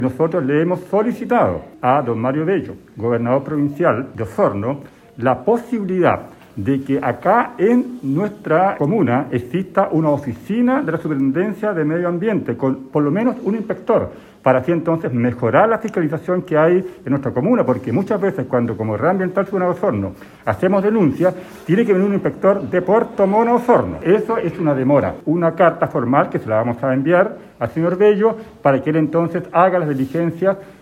Nosotros le hemos solicitado a don Mario Bello, gobernador provincial de Osorno, la posibilidad de que acá en nuestra comuna exista una oficina de la Superintendencia de Medio Ambiente con por lo menos un inspector, para así entonces mejorar la fiscalización que hay en nuestra comuna, porque muchas veces cuando como Red Ambiental Ciudad de Osorno hacemos denuncias, tiene que venir un inspector de Puerto Montt, Osorno. Eso es una demora, una carta formal que se la vamos a enviar al señor Bello para que él entonces haga las diligencias